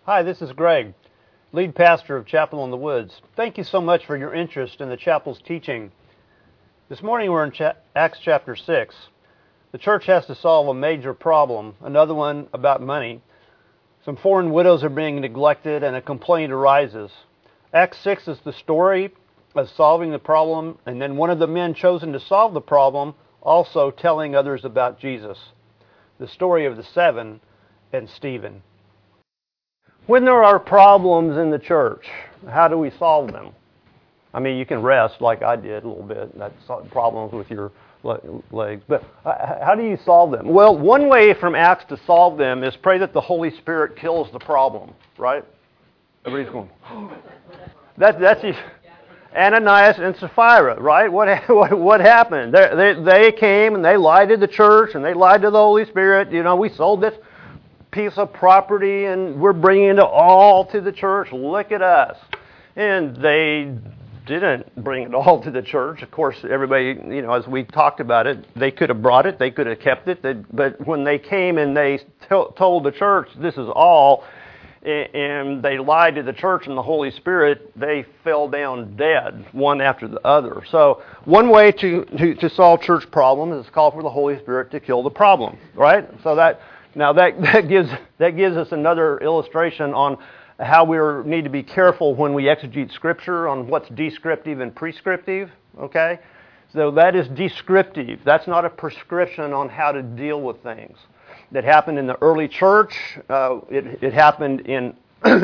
Hi, this is Greg, lead pastor of Chapel in the Woods. Thank you so much for your interest in the chapel's teaching. This morning we're in Acts chapter 6. The church has to solve a major problem, another one about money. Some foreign widows are being neglected and a complaint arises. Acts 6 is the story of solving the problem, and then one of the men chosen to solve the problem also telling others about Jesus. The story of the 7 and Stephen. When there are problems in the church, how do we solve them? I mean, you can rest like I did a little bit. That's problems with your legs. But how do you solve them? Well, one way from Acts to solve them is pray that the Holy Spirit kills the problem, right? Everybody's going, that's Ananias and Sapphira, right? What happened? They came and they lied to the church and they lied to the Holy Spirit. You know, we sold this piece of property and we're bringing it all to the church. Look at us. And they didn't bring it all to the church. Of course, everybody, you know, as we talked about it, they could have brought it, they could have kept it, but when they came and they told the church this is all, and they lied to the church and the Holy Spirit, they fell down dead, one after the other. So one way to solve church problems is call for the Holy Spirit to kill the problem, right? So that gives us another illustration on how we need to be careful when we exegete Scripture on what's descriptive and prescriptive, okay? So that is descriptive. That's not a prescription on how to deal with things. That happened in the early church. It happened in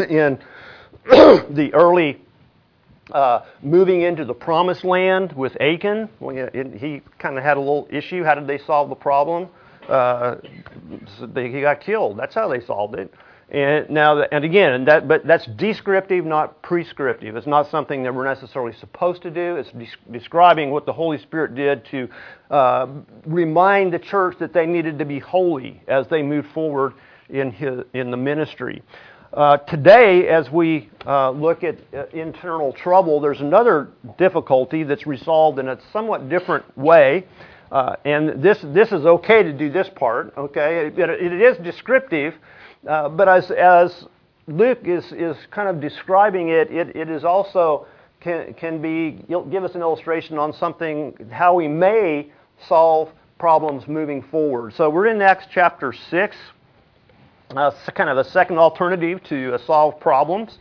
the early moving into the promised land with Achan. He kind of had a little issue. How did they solve the problem? He got killed. That's how they solved it. But that's descriptive, not prescriptive. It's not something that we're necessarily supposed to do. It's describing what the Holy Spirit did to remind the church that they needed to be holy as they moved forward in the ministry. Today, as we look at internal trouble, there's another difficulty that's resolved in a somewhat different way. And this is okay to do this part, okay? It is descriptive, but as Luke is kind of describing it is also can give us an illustration on something, how we may solve problems moving forward. So we're in Acts chapter 6, kind of a second alternative to solve problems.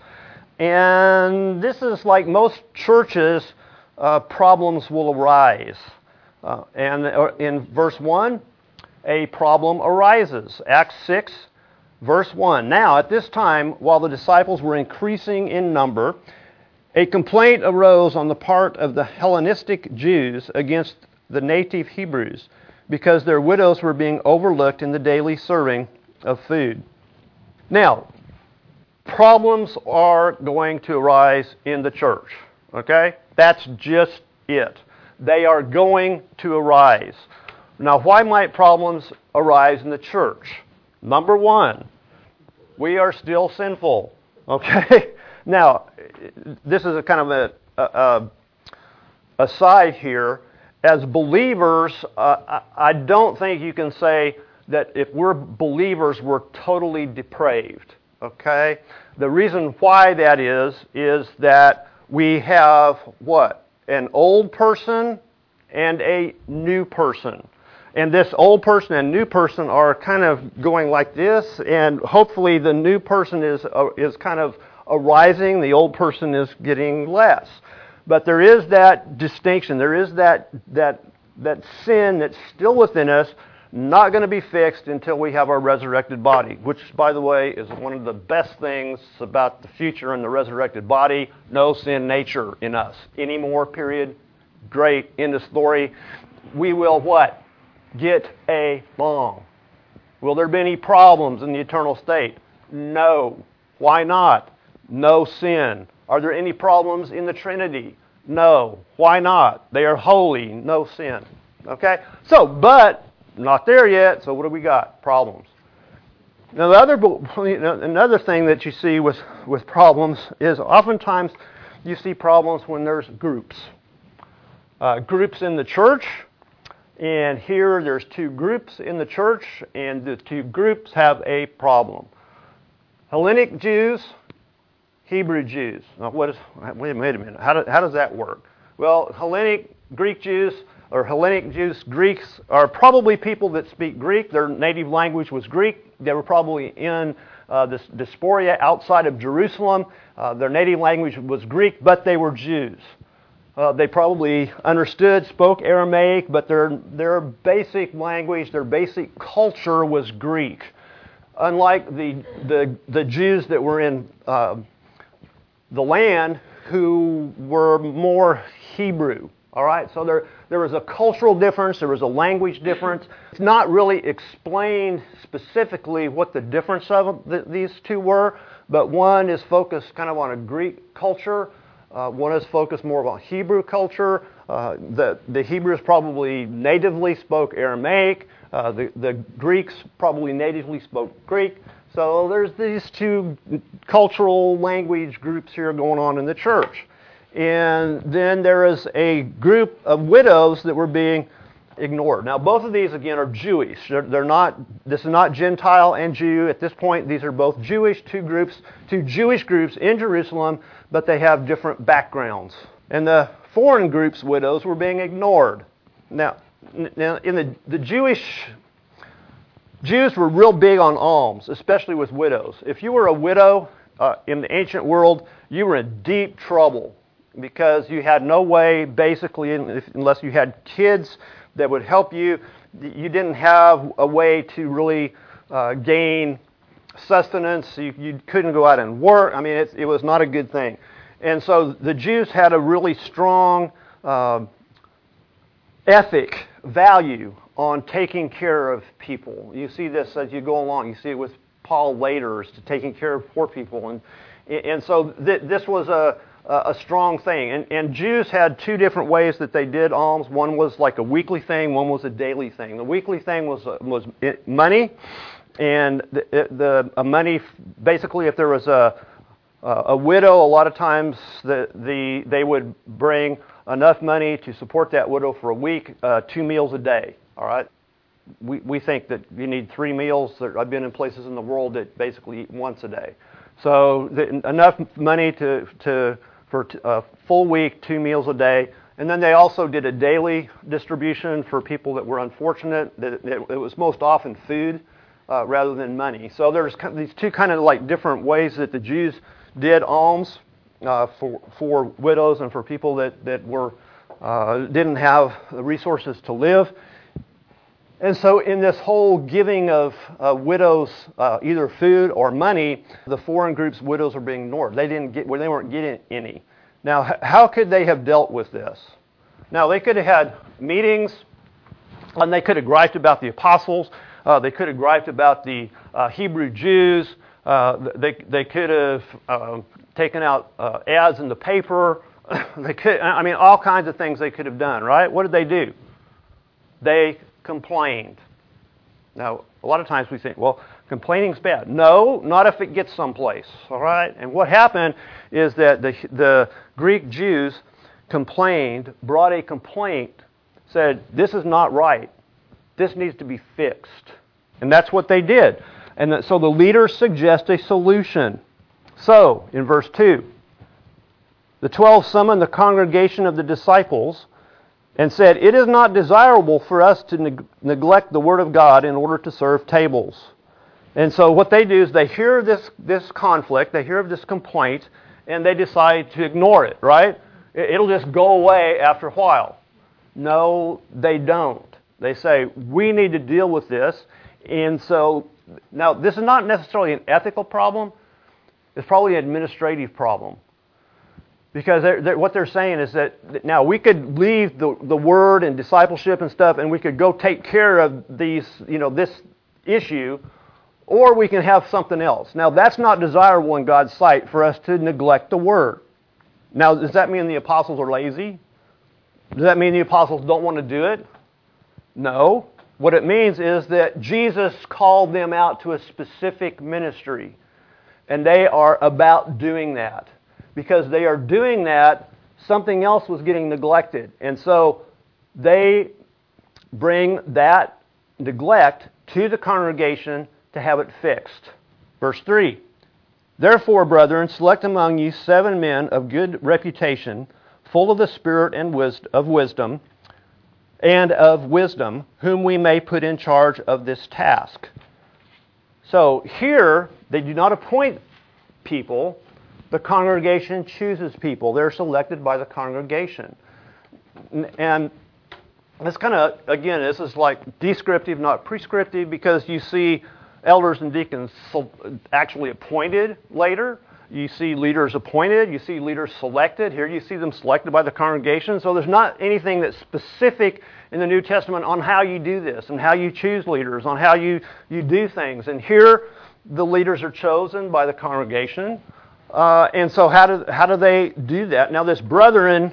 And this is like most churches, problems will arise. And in verse 1, a problem arises. Acts 6, verse 1. Now, at this time, while the disciples were increasing in number, a complaint arose on the part of the Hellenistic Jews against the native Hebrews, because their widows were being overlooked in the daily serving of food. Now, problems are going to arise in the church. Okay? That's just it. They are going to arise. Now, why might problems arise in the church? Number one, we are still sinful. Okay? Now, this is a kind of a aside here. As believers, I don't think you can say that if we're believers, we're totally depraved. Okay? The reason why that is that we have what? An old person and a new person. And this old person and new person are kind of going like this, and hopefully the new person is kind of arising, the old person is getting less. But there is that distinction, there is that sin that's still within us, not going to be fixed until we have our resurrected body, which, by the way, is one of the best things about the future and the resurrected body. No sin nature in us anymore, period. Great, end of story. We will what? Get along. Will there be any problems in the eternal state? No. Why not? No sin. Are there any problems in the Trinity? No. Why not? They are holy, no sin. Okay? So, but not there yet, so what do we got? Problems. Now, another thing that you see with problems is oftentimes you see problems when there's groups. Groups in the church, and here there's two groups in the church, and the two groups have a problem. Hellenic Jews, Hebrew Jews. Now, wait a minute. How does that work? Well, Hellenic Greek Jews or Hellenic Jews, Greeks are probably people that speak Greek. Their native language was Greek. They were probably in this diaspora outside of Jerusalem. Their native language was Greek, but they were Jews. They probably understood, spoke Aramaic, but their basic language, their basic culture was Greek. Unlike the Jews that were in the land who were more Hebrew. All right, so there was a cultural difference, there was a language difference. It's not really explained specifically what the difference of these two were, but one is focused kind of on a Greek culture. One is focused more on Hebrew culture. The Hebrews probably natively spoke Aramaic. The Greeks probably natively spoke Greek. So there's these two cultural language groups here going on in the church. And then there is a group of widows that were being ignored. Now, both of these, again, are Jewish. They're not. This is not Gentile and Jew. At this point, these are both Jewish, two Jewish groups in Jerusalem, but they have different backgrounds. And the foreign group's widows were being ignored. Now in the Jews were real big on alms, especially with widows. If you were a widow in the ancient world, you were in deep trouble because you had no way, basically, unless you had kids that would help you, you didn't have a way to really gain sustenance. You couldn't go out and work. I mean, it was not a good thing. And so the Jews had a really strong ethic, value on taking care of people. You see this as you go along. You see it with Paul later, as to taking care of poor people. And so this was a strong thing. And Jews had two different ways that they did alms. One was like a weekly thing. One was a daily thing. The weekly thing was money. And the money, basically, if there was a widow, a lot of times they would bring enough money to support that widow for a week, 2 meals a day. All right. We think that you need 3 meals. I've been in places in the world that basically eat once a day. So enough money for a full week, 2 meals a day. And then they also did a daily distribution for people that were unfortunate. It was most often food rather than money. So there's these two kind of like different ways that the Jews did alms for widows and for people that didn't have the resources to live. And so in this whole giving of widows either food or money, the foreign group's widows are being ignored. They weren't getting any. Now, how could they have dealt with this? Now, they could have had meetings, and they could have griped about the apostles. They could have griped about the Hebrew Jews. They could have taken out ads in the paper. All kinds of things they could have done, right? What did they do? They complained. Now, a lot of times we think, well, complaining's bad. No, not if it gets someplace, all right? And what happened is that the Greek Jews complained, brought a complaint, said, this is not right. This needs to be fixed. And that's what they did. And so the leaders suggest a solution. So, in verse 2, the 12 summoned the congregation of the disciples and said, it is not desirable for us to neglect the Word of God in order to serve tables. And so what they do is they hear this conflict, they hear of this complaint, and they decide to ignore it, right? It'll just go away after a while. No, they don't. They say, we need to deal with this. And so, now this is not necessarily an ethical problem. It's probably an administrative problem. Because what they're saying is that now we could leave the Word and discipleship and stuff, and we could go take care of this issue, or we can have something else. Now, that's not desirable in God's sight for us to neglect the Word. Now, does that mean the apostles are lazy? Does that mean the apostles don't want to do it? No. What it means is that Jesus called them out to a specific ministry, and they are about doing that. Because they are doing that, something else was getting neglected. And so they bring that neglect to the congregation to have it fixed. Verse 3, Therefore, brethren, select among you 7 men of good reputation, full of the Spirit and of wisdom, whom we may put in charge of this task. So here, they do not appoint people. The congregation chooses people. They're selected by the congregation. And this kind of, again, this is like descriptive, not prescriptive, because you see elders and deacons actually appointed later. You see leaders appointed. You see leaders selected. Here you see them selected by the congregation. So there's not anything that's specific in the New Testament on how you do this and how you choose leaders, on how you do things. And here the leaders are chosen by the congregation. And so how do they do that? Now this brethren,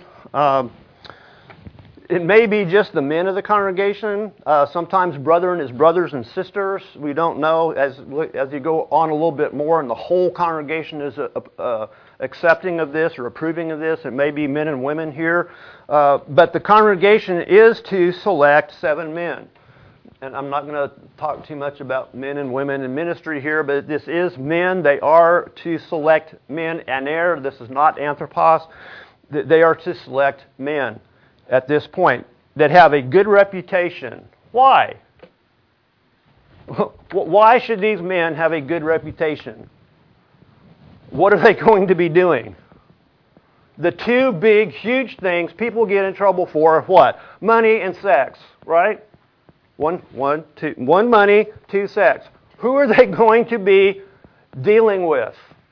it may be just the men of the congregation. Sometimes brethren is brothers and sisters. We don't know. As you go on a little bit more and the whole congregation is accepting of this or approving of this, it may be men and women here. But the congregation is to select 7 men. And I'm not going to talk too much about men and women in ministry here, but this is men. They are to select men. Aner, this is not anthropos. They are to select men at this point that have a good reputation. Why? Why should these men have a good reputation? What are they going to be doing? The 2 big, huge things people get in trouble for are what? Money and sex, right? One money, 2 sex. Who are they going to be dealing with?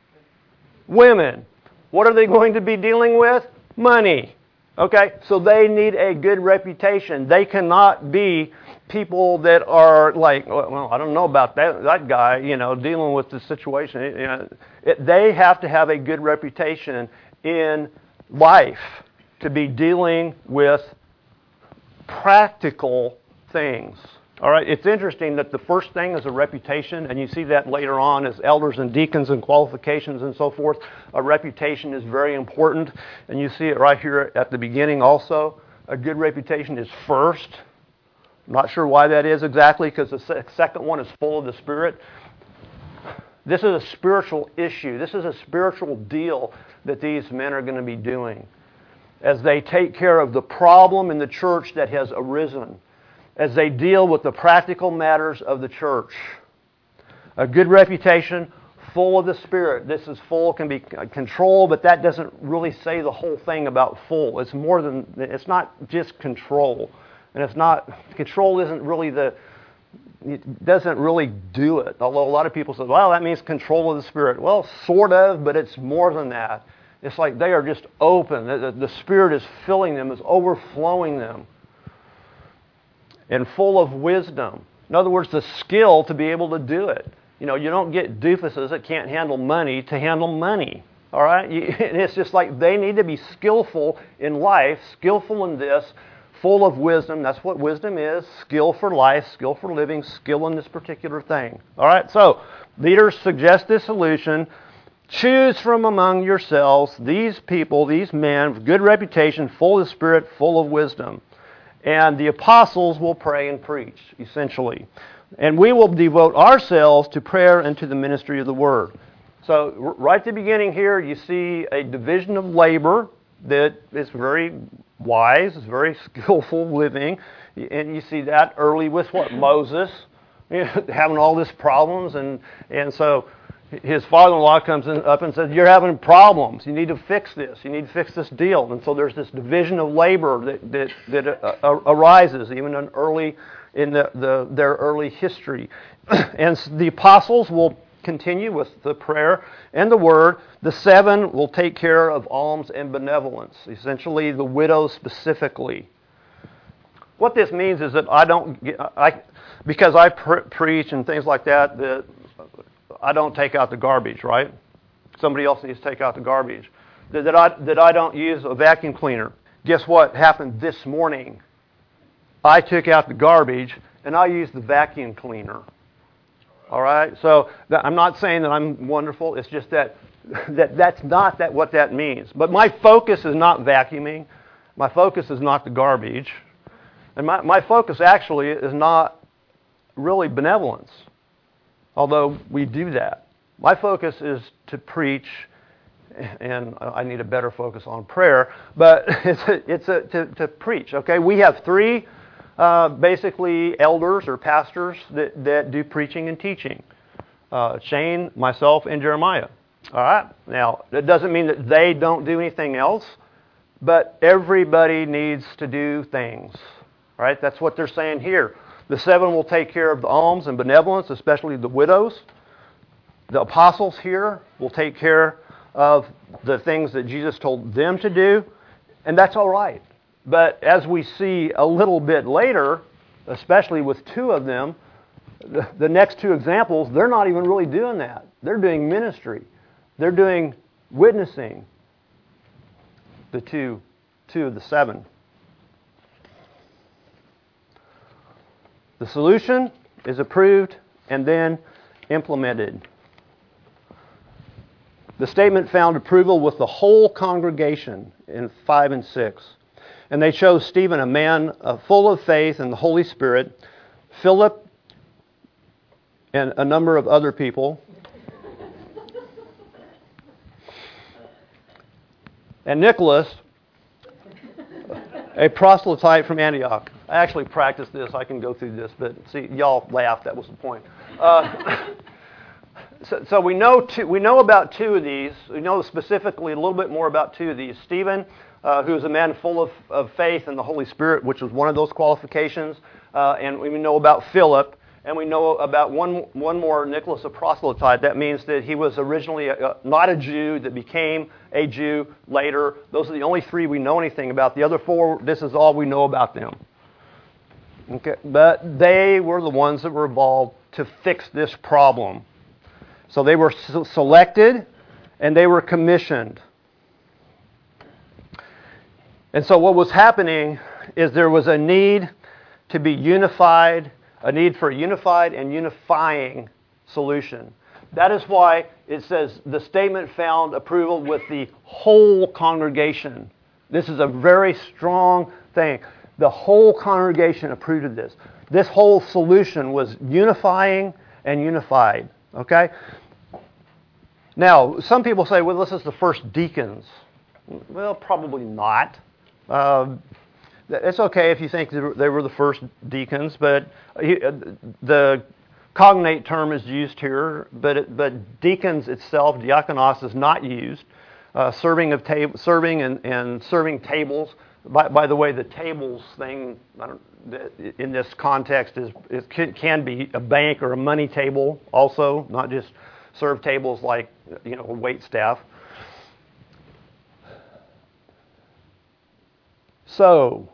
Women. What are they going to be dealing with? Money. Okay, so they need a good reputation. They cannot be people that are like, well, I don't know about that guy, dealing with the situation. They have to have a good reputation in life to be dealing with practical things. All right, it's interesting that the first thing is a reputation, and you see that later on as elders and deacons and qualifications and so forth. A reputation is very important, and you see it right here at the beginning also. A good reputation is first. I'm not sure why that is exactly, because the second one is full of the Spirit. This is a spiritual issue. This is a spiritual deal that these men are going to be doing as they take care of the problem in the church that has arisen, as they deal with the practical matters of the church. A good reputation, full of the Spirit. This is full, can be control, but that doesn't really say the whole thing about full. It's more than, it's not just control. And it's not, control isn't really it doesn't really do it. Although a lot of people say, well, that means control of the Spirit. Well, sort of, but it's more than that. It's like they are just open. The Spirit is filling them, is overflowing them. And full of wisdom. In other words, the skill to be able to do it. You don't get doofuses that can't handle money to handle money. All right? It's just like they need to be skillful in life, skillful in this, full of wisdom. That's what wisdom is. Skill for life, skill for living, skill in this particular thing. All right? So, leaders suggest this solution. Choose from among yourselves these people, these men, with good reputation, full of the Spirit, full of wisdom. And the apostles will pray and preach, essentially. And we will devote ourselves to prayer and to the ministry of the Word. So right at the beginning here, you see a division of labor that is very wise, is very skillful living. And you see that early with what? Moses, having all these problems. And so his father-in-law comes up and says, you're having problems. You need to fix this. You need to fix this deal. And so there's this division of labor that arises even in their early history. And the apostles will continue with the prayer and the word. The 7 will take care of alms and benevolence, essentially the widows specifically. What this means is that because I preach and things like that I don't take out the garbage, right? Somebody else needs to take out the garbage. That I don't use a vacuum cleaner. Guess what happened this morning? I took out the garbage and I used the vacuum cleaner. All right? So I'm not saying that I'm wonderful. It's just that's not what that means. But my focus is not vacuuming. My focus is not the garbage. And my focus actually is not really benevolence. Although we do that. My focus is to preach, and I need a better focus on prayer, but to preach, okay? We have three basically elders or pastors that do preaching and teaching. Shane, myself, and Jeremiah. All right? Now, that doesn't mean that they don't do anything else, but everybody needs to do things. Right? That's what they're saying here. The 7 will take care of the alms and benevolence, especially the widows. The apostles here will take care of the things that Jesus told them to do, and that's all right. But as we see a little bit later, especially with 2 of them, the next 2 examples, they're not even really doing that. They're doing ministry. They're doing witnessing. The two of the 7. The solution is approved and then implemented. The statement found approval with the whole congregation in 5 and 6. And they chose Stephen, a man full of faith and the Holy Spirit, Philip, and a number of other people, and Nicholas, a proselyte from Antioch. I actually practiced this. I can go through this, but see, y'all laughed. That was the point. So we know about 2 of these. We know specifically a little bit more about 2 of these. Stephen, who is a man full of faith and the Holy Spirit, which was one of those qualifications. And we know about Philip. And we know about one more, Nicholas, a proselyte. That means that he was originally not a Jew that became a Jew later. Those are the only 3 we know anything about. The other 4, this is all we know about them. Okay, but they were the ones that were involved to fix this problem. So they were selected and they were commissioned. And so what was happening is there was a need to be unified, a need for a unified and unifying solution. That is why it says the statement found approval with the whole congregation. This is a very strong thing. The whole congregation approved of this. This whole solution was unifying and unified. Okay? Now, some people say, well, this is the first deacons. Well, probably not. It's okay if you think they were the first deacons, but the cognate term is used here, but deacons itself, diakonos, is not used. Serving and serving tables. By the way, the tables thing in this context can be a bank or a money table also, not just serve tables like wait staff. So,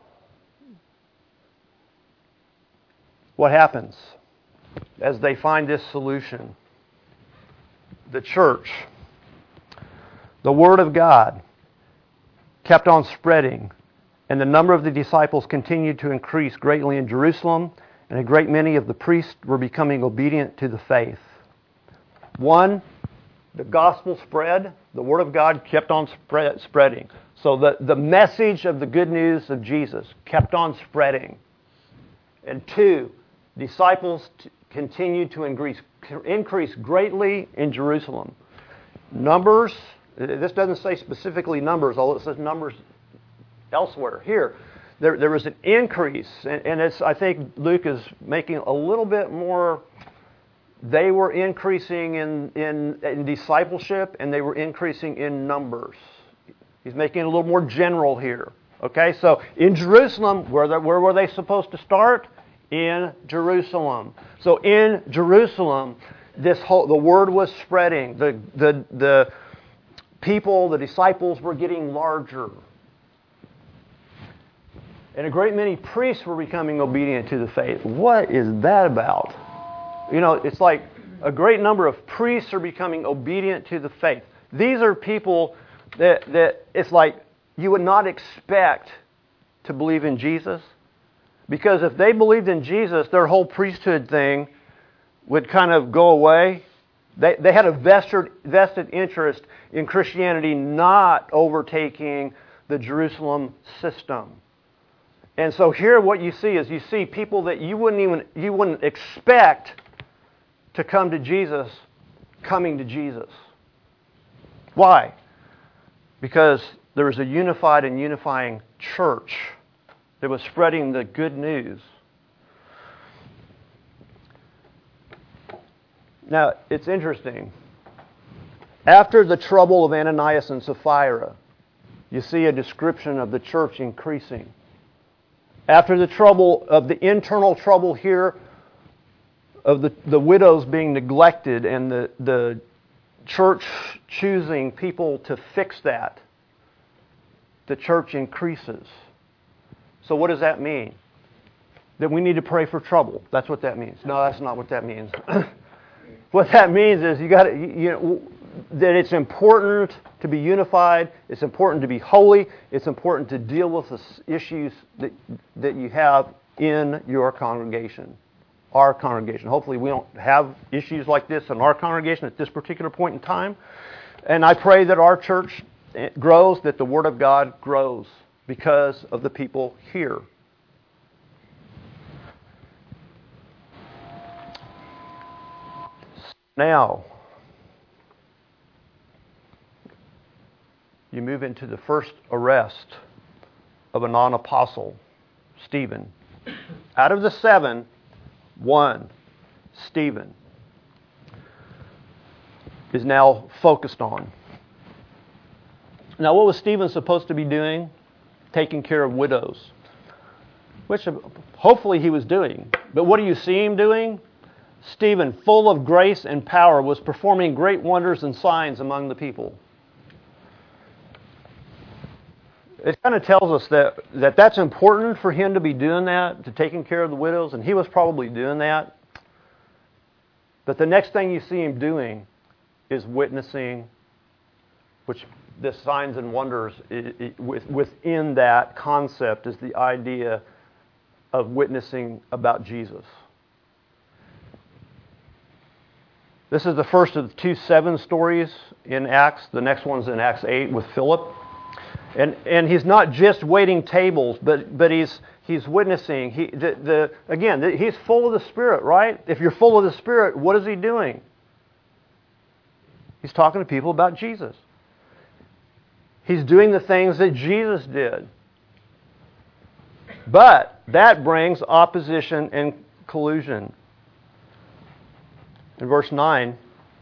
what happens as they find this solution? The church, the Word of God, kept on spreading, and the number of the disciples continued to increase greatly in Jerusalem, and a great many of the priests were becoming obedient to the faith. 1, the gospel spread, the Word of God kept on spreading. So the message of the good news of Jesus kept on spreading. And 2, disciples continued to increase greatly in Jerusalem. Numbers, this doesn't say specifically numbers, although it says numbers elsewhere. Here, there was an increase, and it's, I think Luke is making a little bit more. They were increasing in discipleship, and they were increasing in numbers. He's making it a little more general here. Okay, so in Jerusalem, where were they supposed to start? In Jerusalem. So in Jerusalem, the word was spreading. The people, the disciples, were getting larger. And a great many priests were becoming obedient to the faith. What is that about? It's like a great number of priests are becoming obedient to the faith. These are people that it's like you would not expect to believe in Jesus. Because if they believed in Jesus, their whole priesthood thing would kind of go away. They had a vested interest in Christianity not overtaking the Jerusalem system. And so here what you see people that you wouldn't expect to come to Jesus coming to Jesus. Why? Because there was a unified and unifying church that was spreading the good news. Now, it's interesting. After the trouble of Ananias and Sapphira, you see a description of the church increasing. After the trouble of the internal trouble here of the widows being neglected and the church choosing people to fix that, the church increases. So what does that mean? That we need to pray for trouble. That's what that means. No, that's not what that means. What that means is that it's important to be unified. It's important to be holy. It's important to deal with the issues that you have in your congregation, our congregation. Hopefully we don't have issues like this in our congregation at this particular point in time. And I pray that our church grows, that the Word of God grows because of the people here. Now, you move into the first arrest of a non-apostle, Stephen. Out of the 7, 1, Stephen, is now focused on. Now, what was Stephen supposed to be doing? Taking care of widows, which hopefully he was doing. But what do you see him doing? Stephen, full of grace and power, was performing great wonders and signs among the people. It kind of tells us that that's important for him to be doing that, to taking care of the widows, and he was probably doing that. But the next thing you see him doing is witnessing, which the signs and wonders within that concept is the idea of witnessing about Jesus. This is the first of the 2 7 stories in Acts. The next one's in Acts 8 with Philip. And he's not just waiting tables, but he's witnessing. He's full of the Spirit, right? If you're full of the Spirit, what is he doing? He's talking to people about Jesus. He's doing the things that Jesus did. But that brings opposition and collusion. In verse 9,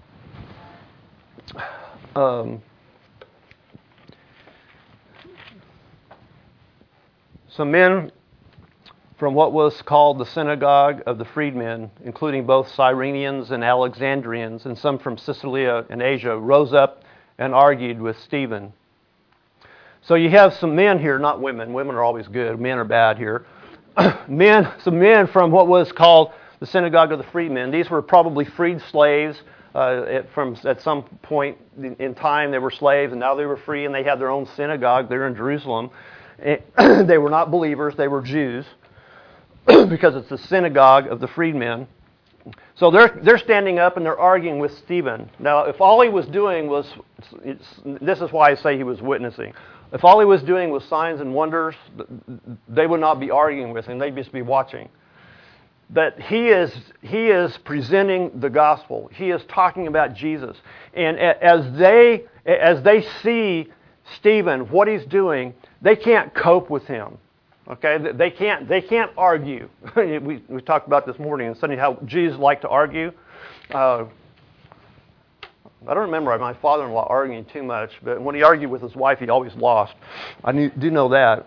some men from what was called the synagogue of the freedmen, including both Cyrenians and Alexandrians, and some from Cilicia and Asia, rose up and argued with Stephen. So you have some men here, not women. Women are always good. Men are bad here. Some men from what was called the synagogue of the freedmen. These were probably freed slaves. At some point in time, they were slaves, and now they were free, and they had their own synagogue there in Jerusalem. They were not believers; they were Jews, because it's the synagogue of the freedmen. So they're standing up and they're arguing with Stephen. Now, if all he was doing was, this is why I say he was witnessing. If all he was doing was signs and wonders, they would not be arguing with him; they'd just be watching. But he is presenting the gospel. He is talking about Jesus. And as they see Stephen, what he's doing, they can't cope with him. Okay, they can't argue. we talked about this morning on Sunday how Jews like to argue. I don't remember my father-in-law arguing too much, but when he argued with his wife, he always lost. I do know that.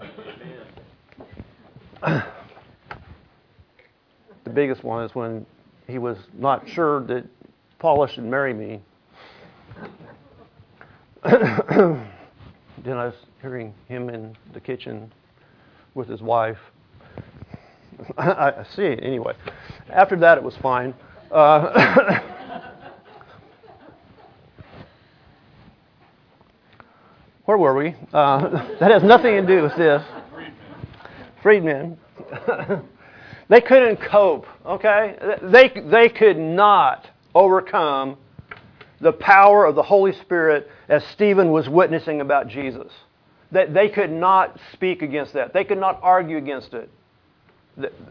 The biggest one is when he was not sure that Paula should marry me. Then I was hearing him in the kitchen with his wife. I see. Anyway, after that it was fine. Where were we? That has nothing to do with this. Freedmen. They couldn't cope, okay? They could not overcome the power of the Holy Spirit as Stephen was witnessing about Jesus. They could not speak against that. They could not argue against it.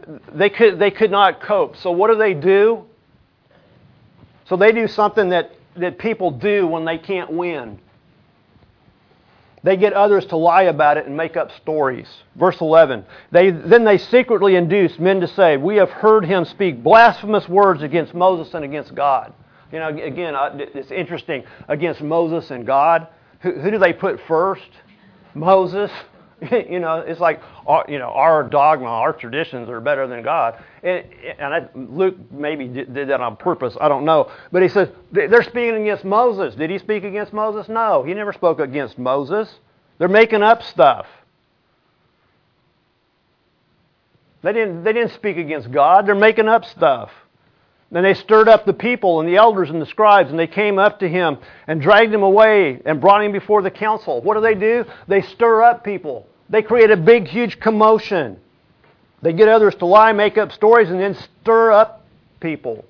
They could not cope. So what do? So they do something that that people do when they can't win. They get others to lie about it and make up stories. Verse 11, Then they secretly induced men to say, we have heard him speak blasphemous words against Moses and against God. You know, again, it's interesting. Against Moses and God. Who do they put first? Moses. You know, it's like, our dogma, our traditions are better than God. Luke maybe did that on purpose. I don't know. But he says, they're speaking against Moses. Did he speak against Moses? No, he never spoke against Moses. They're making up stuff. They didn't speak against God. They're making up stuff. Then they stirred up the people and the elders and the scribes, and they came up to him and dragged him away and brought him before the council. What do? They stir up people. They create a big, huge commotion. They get others to lie, make up stories, and then stir up people.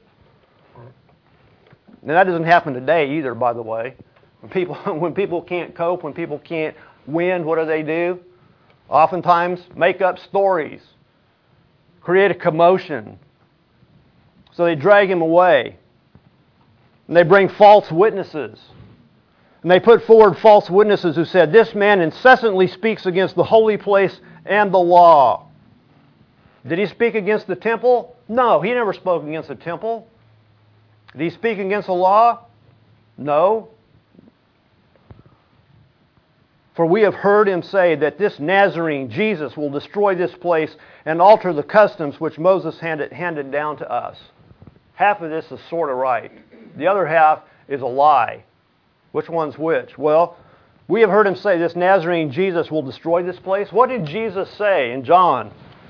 And that doesn't happen today either, by the way. When people can't cope, when people can't win, what do? Oftentimes, make up stories. Create a commotion. So they drag him away. And they bring false witnesses. And they put forward false witnesses who said, this man incessantly speaks against the holy place and the law. Did he speak against the temple? No, he never spoke against the temple. Did he speak against the law? No. For we have heard him say that this Nazarene, Jesus, will destroy this place and alter the customs which Moses handed down to us. Half of this is sort of right. The other half is a lie. Which one's which? Well, we have heard him say this Nazarene Jesus will destroy this place. What did Jesus say in John?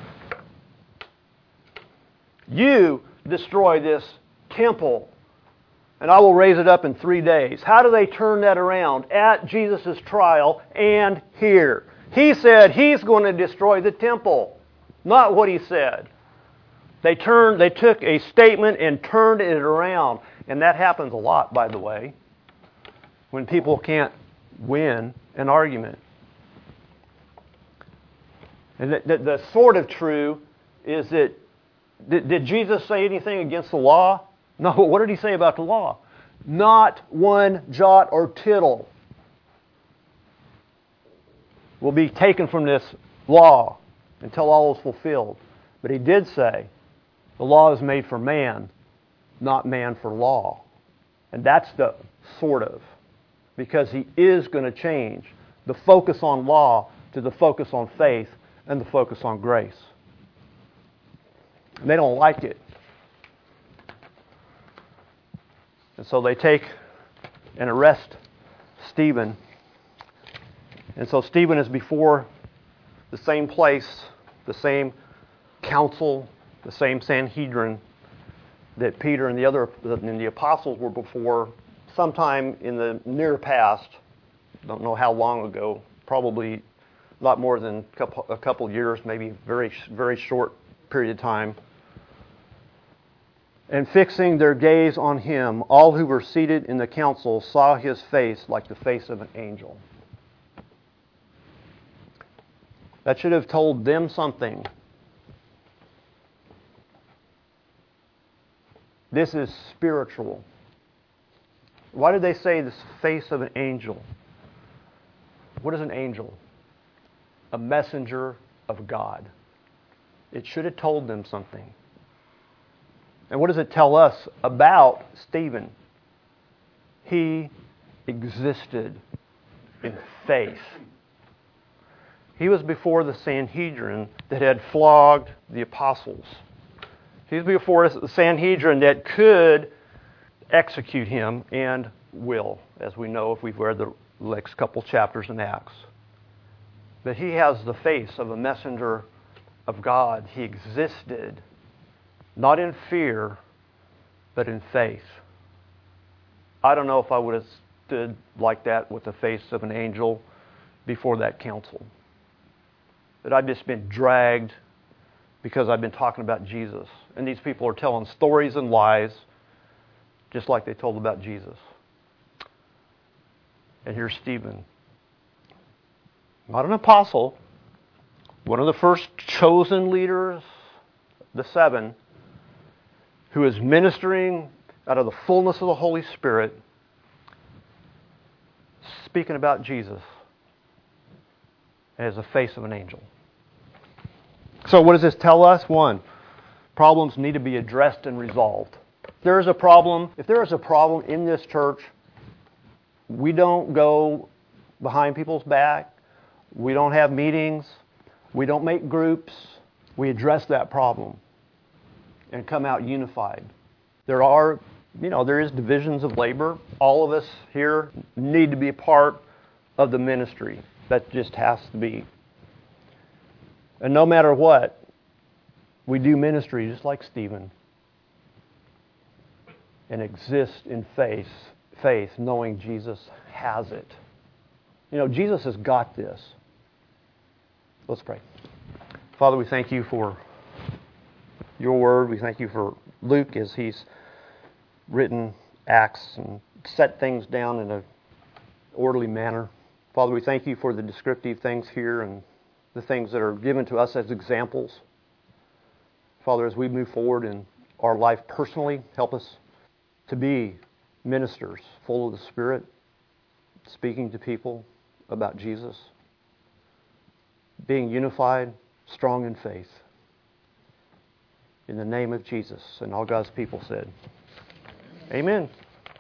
You destroy this temple, and I will raise it up in 3 days. How do they turn that around? At Jesus' trial and here. He said he's going to destroy the temple. Not what he said. They took a statement and turned it around. And that happens a lot, by the way, when people can't win an argument. And the sort of true is that, did Jesus say anything against the law? No, what did he say about the law? Not one jot or tittle will be taken from this law until all is fulfilled. But he did say, the law is made for man, not man for law. And that's the sort of. Because he is going to change the focus on law to the focus on faith and the focus on grace. And they don't like it. And so they take and arrest Stephen. And so Stephen is before the same place, the same council, the same Sanhedrin that Peter and the apostles were before sometime in the near past. Don't know how long ago. Probably a lot more than a couple years, maybe very, very short period of time. And fixing their gaze on him, all who were seated in the council saw his face like the face of an angel. That should have told them something. This is spiritual. Why did they say the face of an angel? What is an angel? A messenger of God. It should have told them something. And what does it tell us about Stephen? He existed in faith. He was before the Sanhedrin that had flogged the apostles. He was before the Sanhedrin that could execute him and will, as we know if we've read the next couple chapters in Acts. But he has the face of a messenger of God. He existed not in fear, but in faith. I don't know if I would have stood like that with the face of an angel before that council. But I've just been dragged because I've been talking about Jesus. And these people are telling stories and lies just like they told about Jesus. And here's Stephen. Not an apostle. One of the first chosen leaders, the 7, who is ministering out of the fullness of the Holy Spirit speaking about Jesus as the face of an angel. So what does this tell us? One, problems need to be addressed and resolved. If there is a problem in this church, we don't go behind people's back. We don't have meetings. We don't make groups. We address that problem and come out unified. There is divisions of labor. All of us here need to be a part of the ministry. That just has to be. And no matter what, we do ministry just like Stephen and exist in faith, knowing Jesus has it. Jesus has got this. Let's pray. Father, we thank you for your word. We thank you for Luke as he's written Acts and set things down in an orderly manner. Father, we thank you for the descriptive things here and the things that are given to us as examples. Father, as we move forward in our life personally, help us to be ministers full of the Spirit, speaking to people about Jesus, being unified, strong in faith. In the name of Jesus, and all God's people said, Amen.